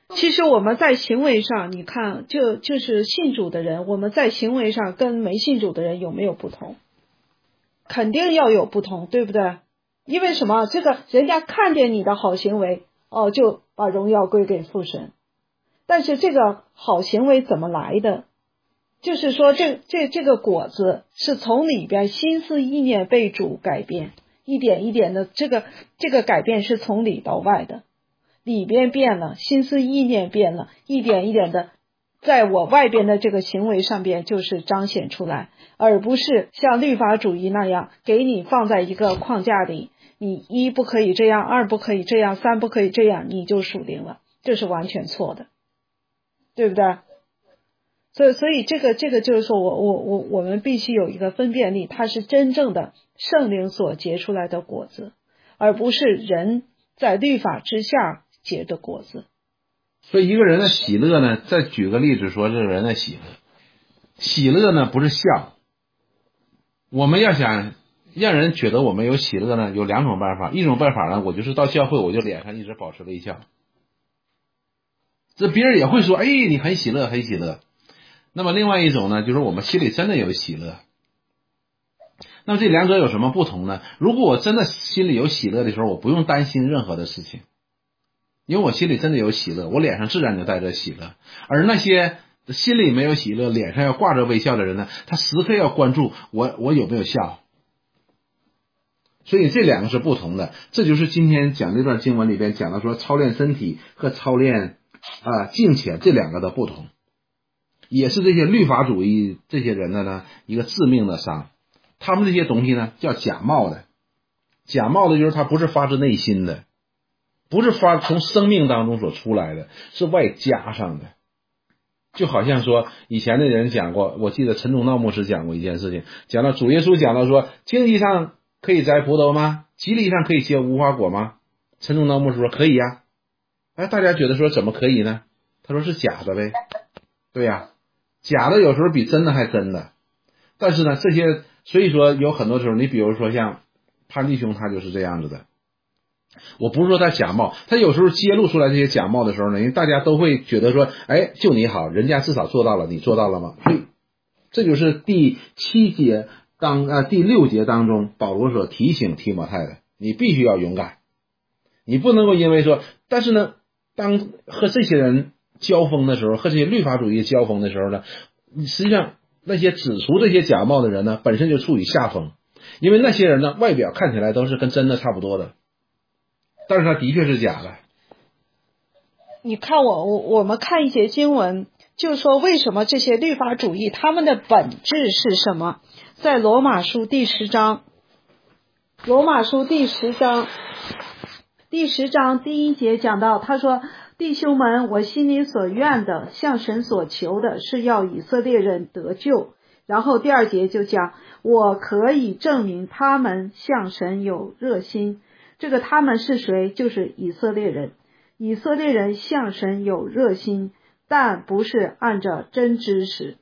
其实我们在行为上，你看，就就是信主的人，我们在行为上跟没信主的人有没有不同？肯定要有不同，对不对？因为什么？这个人家看见你的好行为，哦，就把荣耀归给父神。但是这个好行为怎么来的？就是说这这这个果子是从里边心思意念被主改变，一点一点的，这个这个改变是从里到外的，里边变了，心思意念变了，一点一点的在我外边的这个行为上边就是彰显出来，而不是像律法主义那样给你放在一个框架里，你一不可以这样，二不可以这样，三不可以这样，你就属灵了，这是完全错的，对不对？所以，所以这个这个就是说我我我我们必须有一个分辨力，它是真正的圣灵所结出来的果子，而不是人在律法之下结的果子。 所以一个人的喜乐呢，再举个例子说，这个人的喜乐，喜乐呢不是笑。我们要想让人觉得我们有喜乐呢，有两种办法，一种办法呢，我就是到教会我就脸上一直保持微笑，这别人也会说，哎，你很喜乐，很喜乐。那么另外一种呢，就是我们心里真的有喜乐。那么这两者有什么不同呢？如果我真的心里有喜乐的时候，我不用担心任何的事情，因为我心里真的有喜乐，我脸上自然就带着喜乐。而那些心里没有喜乐，脸上要挂着微笑的人呢，他时刻要关注我我有没有笑。所以这两个是不同的，这就是今天讲这段经文里边讲到说，操练身体和操练啊敬虔这两个的不同。也是这些律法主义这些人的呢一个致命的伤，他们这些东西呢叫假冒的，假冒的就是他不是发自内心的，不是发从生命当中所出来的，是外加上的。就好像说以前的人讲过，我记得陈忠道牧师讲过一件事情，讲到主耶稣讲到说，经济上可以摘葡萄吗？吉利上可以结无花果吗？陈忠道牧师说可以呀、啊。哎，大家觉得说怎么可以呢？他说是假的呗。对呀、啊，假的有时候比真的还真的。但是呢，这些所以说有很多时候，你比如说像潘弟兄他就是这样子的。我不是说他假冒，他有时候揭露出来这些假冒的时候呢，因为大家都会觉得说，哎，就你好，人家至少做到了，你做到了吗？所以这就是第七节当呃第六节当中保罗所提醒提摩太的，你必须要勇敢，你不能够因为说，但是呢，当和这些人交锋的时候，和这些律法主义交锋的时候呢，实际上那些指出这些假冒的人呢，本身就处于下风，因为那些人呢，外表看起来都是跟真的差不多的，但是他的确是假的。 你看我我我们看一节经文，就是说为什么这些律法主义他们的本质是什么？在罗马书第十章，罗马书第十章第十章第一节讲到，他说，弟兄们，我心里所愿的，向神所求的，是要以色列人得救。然后第二节就讲，我可以证明他们向神有热心。这个他们是谁？就是以色列人。以色列人向神有热心，但不是按照真知识。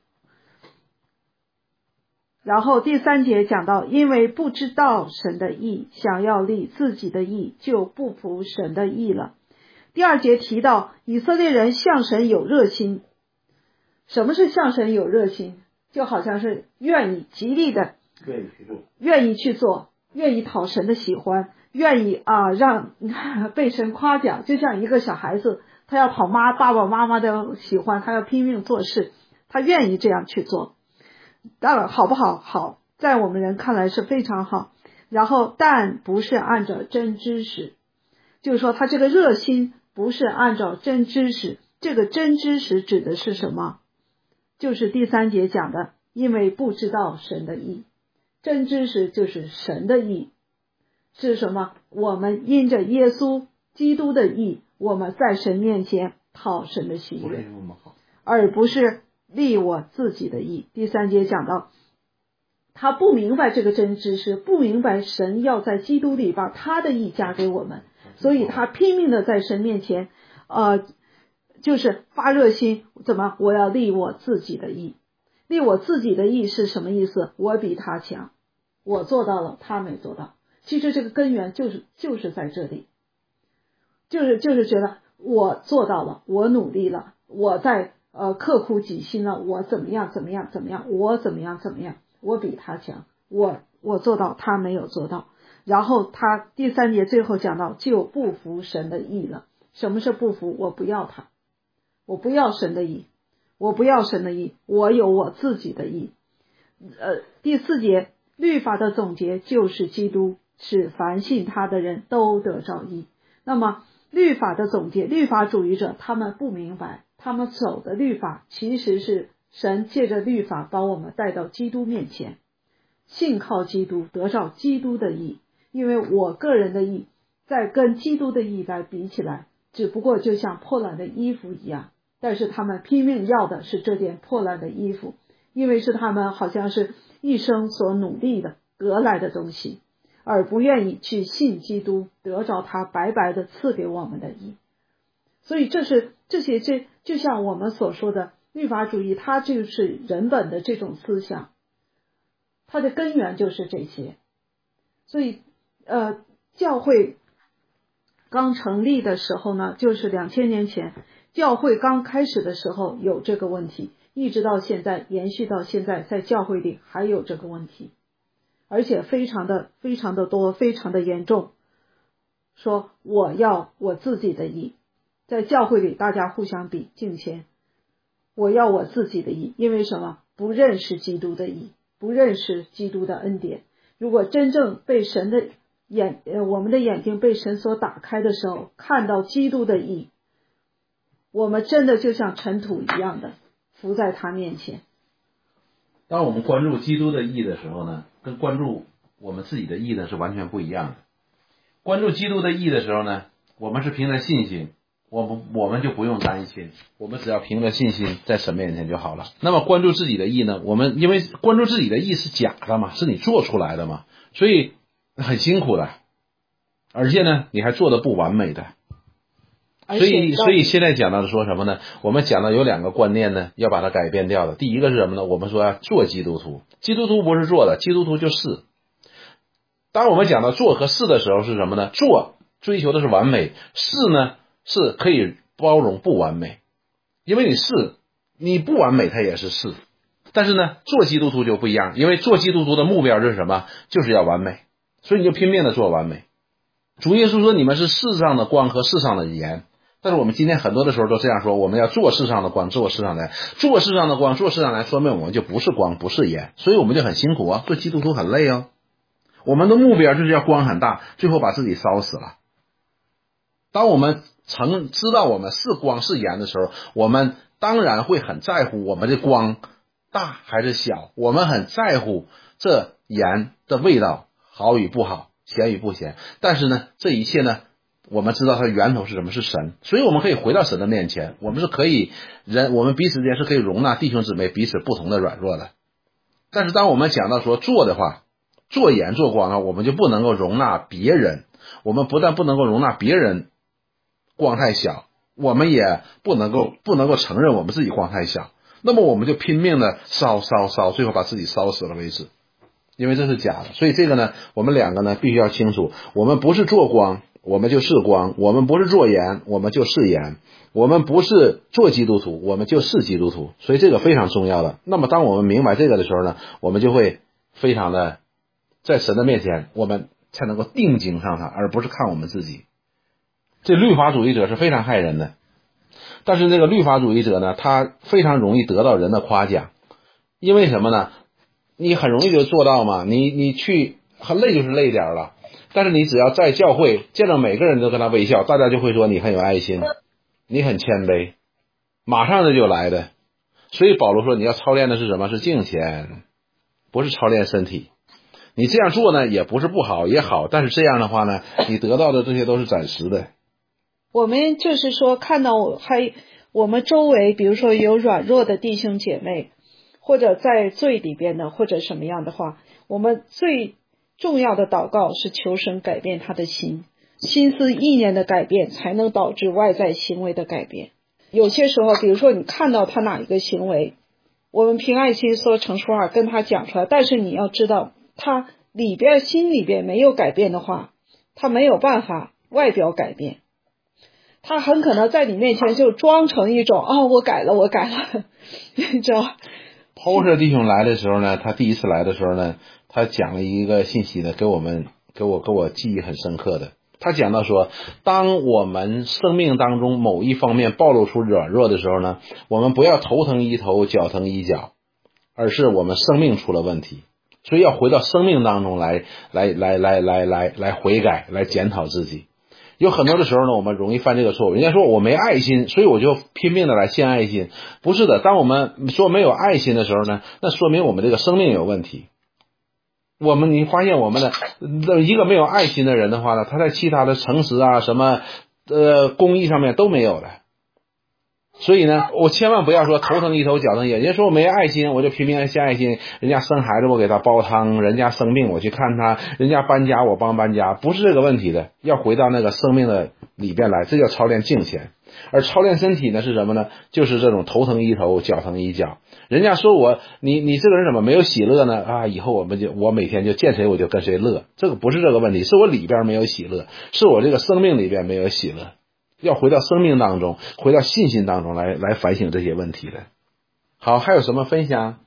然后第三节讲到，因为不知道神的义，想要立自己的义，就不服神的义了。第二节提到以色列人向神有热心。什么是向神有热心？就好像是愿意极力的愿意去做， 愿意去做，愿意讨神的喜欢，愿意啊让被神夸奖，就像一个小孩子，他要讨妈爸爸妈妈的喜欢，他要拼命做事，他愿意这样去做。当然好不好？好，在我们人看来是非常好。然后但不是按照真知识，就是说他这个热心不是按照真知识。这个真知识指的是什么？就是第三节讲的，因为不知道神的义。真知识就是神的义，是什么？我们因着耶稣基督的义，我们在神面前讨神的喜悦，而不是立我自己的义。第三节讲到，他不明白这个真知识，不明白神要在基督里把他的义加给我们，所以他拼命的在神面前呃，就是发热心，怎么？我要立我自己的义。立我自己的义是什么意思？我比他强，我做到了，他没做到。其实这个根源就是就是在这里，就是就是觉得我做到了，我努力了，我在呃刻苦己心了，我怎么样怎么样怎么样，我怎么样怎么样，我比他强，我我做到，他没有做到。然后他第三节最后讲到，就不服神的义了。什么是不服？我不要他，我不要神的义，我不要神的义，我有我自己的义。呃，第四节，律法的总结就是基督，使凡信他的人都得着义。那么律法的总结，律法主义者他们不明白，他们走的律法其实是神借着律法把我们带到基督面前，信靠基督，得着基督的义。因为我个人的义在跟基督的义来比起来，只不过就像破烂的衣服一样，但是他们拼命要的是这件破烂的衣服，因为是他们好像是一生所努力的得来的东西，而不愿意去信基督，得着他白白的赐给我们的义。所以这是这些这就像我们所说的律法主义，它就是人本的这种思想，它的根源就是这些。所以呃，教会刚成立的时候呢，就是两千年前，教会刚开始的时候有这个问题，一直到现在，延续到现在，在教会里还有这个问题，而且非常的非常的多，非常的严重。说我要我自己的义，在教会里大家互相比敬虔，我要我自己的义，因为什么？不认识基督的义，不认识基督的恩典。如果真正被神的眼呃，我们的眼睛被神所打开的时候，看到基督的义，我们真的就像尘土一样的伏在他面前。 当我们关注基督的义的时候呢，跟关注我们自己的义呢是完全不一样的。关注基督的义的时候呢，我们是凭着信心，我们我们就不用担心，我们只要凭着信心在神面前就好了。那么关注自己的义呢，我们因为关注自己的义是假的嘛，是你做出来的嘛，所以很辛苦的，而且呢你还做的不完美的。所以所以现在讲到的说什么呢？我们讲到有两个观念呢要把它改变掉的。第一个是什么呢？我们说要做基督徒，基督徒不是做的，基督徒就是当我们讲到做和是的时候是什么呢？做追求的是完美，是呢是可以包容不完美，因为你是你不完美它也是是。但是呢做基督徒就不一样，因为做基督徒的目标就是什么？就是要完美，所以你就拼命的做完美。主耶稣说你们是世上的光和世上的盐，但是我们今天很多的时候都这样说，我们要做世上的光，做世上的盐，做世上的光，做世上的盐，说明我们就不是光不是盐，所以我们就很辛苦啊，做基督徒很累啊。我们的目标就是要光很大，最后把自己烧死了。当我们曾知道我们是光是盐的时候，我们当然会很在乎我们的光大还是小，我们很在乎这盐的味道好与不好，咸与不咸。但是呢这一切呢我们知道它的源头是什么？是神，所以我们可以回到神的面前，我们是可以人我们彼此间是可以容纳弟兄姊妹彼此不同的软弱的。但是当我们讲到说做的话，做盐做光啊，我们就不能够容纳别人，我们不但不能够容纳别人光太小，我们也不能够不能够承认我们自己光太小，那么我们就拼命的烧烧烧，最后把自己烧死了为止，因为这是假的。所以这个呢我们两个呢必须要清楚，我们不是做光我们就是光，我们不是做盐我们就是盐，我们不是做基督徒我们就是基督徒，所以这个非常重要的。那么当我们明白这个的时候呢，我们就会非常的在神的面前，我们才能够定睛上他，而不是看我们自己。这律法主义者是非常害人的，但是这个律法主义者呢，他非常容易得到人的夸奖。因为什么呢？你很容易就做到嘛，你你去很累就是累点了，但是你只要在教会见到每个人都跟他微笑，大家就会说你很有爱心，你很谦卑，马上的就来的。所以保罗说你要操练的是什么？是敬虔，不是操练身体。你这样做呢也不是不好，也好，但是这样的话呢你得到的这些都是暂时的。 我们就是说看到还我们周围比如说有软弱的弟兄姐妹，或者在罪里边的或者什么样的话，我们最重要的祷告是求神改变他的心，心思意念的改变才能导致外在行为的改变。有些时候比如说你看到他哪一个行为，我们凭爱心说成说话跟他讲出来，但是你要知道他里边心里边没有改变的话，他没有办法外表改变。 他很可能在你面前就装成一种哦，我改了，我改了，你知道。 抛射弟兄来的时候呢，他第一次来的时候呢，他讲了一个信息呢，给我们给我给我记忆很深刻的。他讲到说，当我们生命当中某一方面暴露出软弱的时候呢，我们不要头疼医头，脚疼医脚，而是我们生命出了问题，所以要回到生命当中来，来来来来来来悔改，来检讨自己。有很多的时候呢，我们容易犯这个错误。人家说我没爱心，所以我就拼命的来献爱心。不是的，当我们说没有爱心的时候呢，那说明我们这个生命有问题。我们你发现我们的一个没有爱心的人的话呢，他在其他的诚实啊什么呃公益上面都没有了。所以呢，我千万不要说头疼医头脚疼医，人家说我没爱心，我就拼命献爱心。人家生孩子我给他煲汤，人家生病我去看他，人家搬家我帮搬家，不是这个问题的。要回到那个生命的里边来，这叫操练敬虔。而操练身体呢是什么呢？就是这种头疼医头，脚疼医脚。人家说我你你这个人怎么没有喜乐呢？啊，以后我们就我每天就见谁我就跟谁乐，这个不是这个问题，是我里边没有喜乐，是我这个生命里边没有喜乐。要回到生命当中，回到信心当中来来反省这些问题的。好，还有什么分享？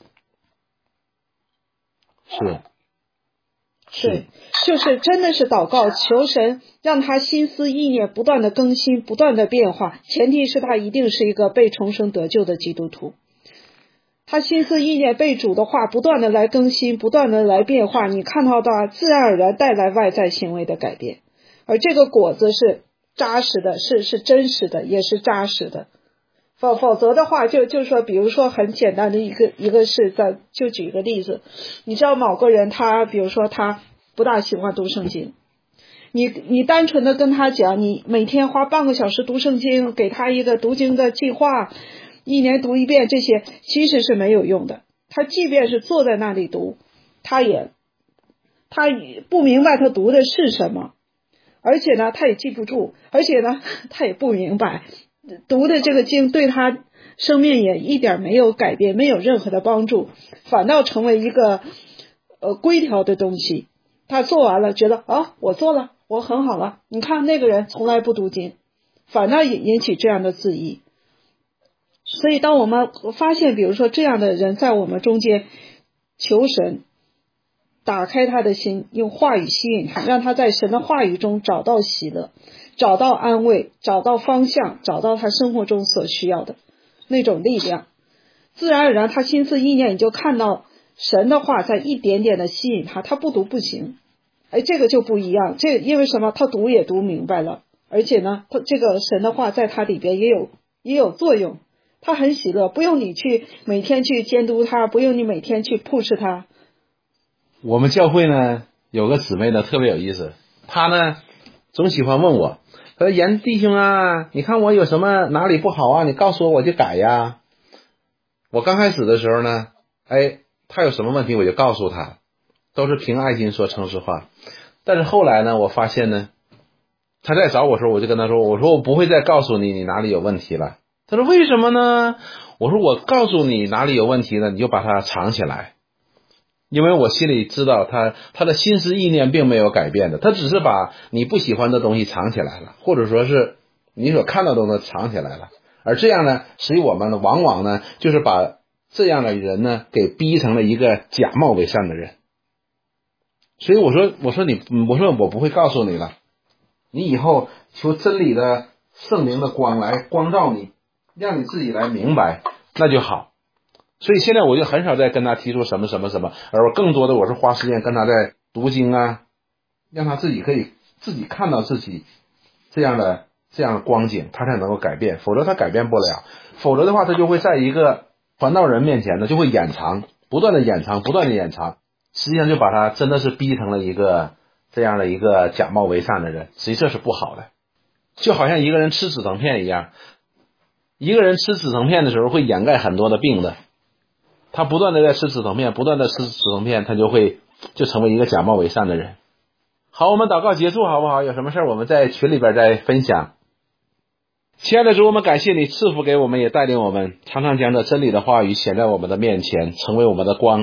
是是，就是真的是祷告，求神让他心思意念不断的更新，不断的变化，前提是他一定是一个被重生得救的基督徒。他心思意念被主的话不断的来更新，不断的来变化，你看到他自然而然带来外在行为的改变，而这个果子是扎实的，是是真实的，也是扎实的。否否则的话，就就说，比如说很简单的一个一个事，在就举一个例子，你知道某个人他，比如说他不大喜欢读圣经，你你单纯的跟他讲，你每天花半个小时读圣经，给他一个读经的计划，一年读一遍，这些其实是没有用的。他即便是坐在那里读，他也他也不明白他读的是什么。而且呢，他也记不住，而且呢，他也不明白，读的这个经对他生命也一点没有改变，没有任何的帮助，反倒成为一个呃规条的东西。他做完了，觉得啊，我做了，我很好了。你看那个人从来不读经，反倒也引起这样的质疑。所以，当我们发现，比如说这样的人在我们中间，求神打开他的心，用话语吸引他，让他在神的话语中找到喜乐，找到安慰，找到方向，找到他生活中所需要的那种力量。自然而然他心思意念，你就看到神的话在一点点的吸引他，他不读不行。哎，这个就不一样，这因为什么？他读也读明白了，而且呢，他这个神的话在他里边也有也有作用，他很喜乐，不用你去每天去监督他，不用你每天去 push 他。 我们教会呢有个姊妹呢特别有意思，她呢总喜欢问我，她说严弟兄啊，你看我有什么哪里不好啊，你告诉我我就改呀。我刚开始的时候呢，哎，她有什么问题我就告诉她，都是凭爱心说诚实话。但是后来呢，我发现呢，她在找我的时候，我就跟她说，我说我不会再告诉你你哪里有问题了。她说为什么呢？我说我告诉你哪里有问题呢，你就把它藏起来。因为我心里知道他他的心思意念并没有改变的，他只是把你不喜欢的东西藏起来了，或者说是你所看到的东西藏起来了。而这样呢，使我们呢往往呢就是把这样的人呢给逼成了一个假冒伪善的人。所以我说我说你我说我不会告诉你了，你以后求真理的圣灵的光来光照你，让你自己来明白，那就好。所以现在我就很少再跟他提出什么什么什么，而更多的我是花时间跟他在读经啊，让他自己可以自己看到自己这样的这样的光景，他才能够改变，否则他改变不了。否则的话，他就会在一个传道人面前呢，就会掩藏，不断的掩藏，不断的掩藏，实际上就把他真的是逼成了一个这样的一个假冒伪善的人，实际这是不好的。就好像一个人吃止疼片一样，一个人吃止疼片的时候会掩盖很多的病的。他不断的在吃止疼片，不断的吃止疼片，他就会就成为一个假冒伪善的人。好，我们祷告结束好不好？有什么事我们在群里边再分享。亲爱的主，我们感谢你赐福给我们，也带领我们常常将这真理的话语显在我们的面前，成为我们的光，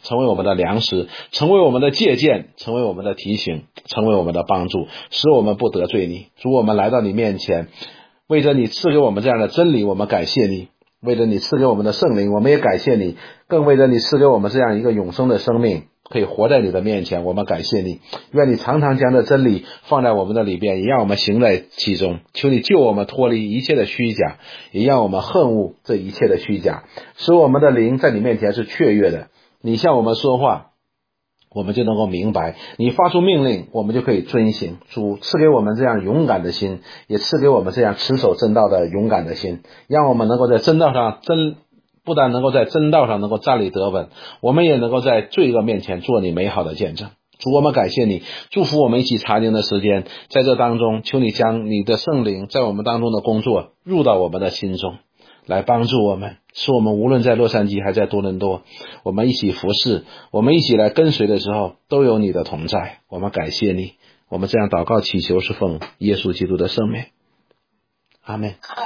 成为我们的粮食，成为我们的借鉴，成为我们的提醒，成为我们的帮助，使我们不得罪你。主，我们来到你面前，为着你赐给我们这样的真理，我们感谢你；为着你赐给我们的圣灵，我们也感谢你；更为着你赐给我们这样一个永生的生命，可以活在你的面前，我们感谢你。愿你常常将这真理放在我们的里边，也让我们行在其中。求你救我们脱离一切的虚假，也让我们恨恶这一切的虚假，使我们的灵在你面前是雀跃的。你向我们说话，我们就能够明白；你发出命令，我们就可以遵行。主赐给我们这样勇敢的心，也赐给我们这样持守真道的勇敢的心，让我们能够在真道上真不但能够在真道上能够站立得稳，我们也能够在罪恶面前做你美好的见证。主，我们感谢你，祝福我们一起查经的时间，在这当中求你将你的圣灵在我们当中的工作入到我们的心中，来帮助我们，使我们无论在洛杉矶还在多伦多，我们一起服侍，我们一起来跟随的时候都有你的同在。我们感谢你，我们这样祷告祈求是奉耶稣基督的圣名，阿们。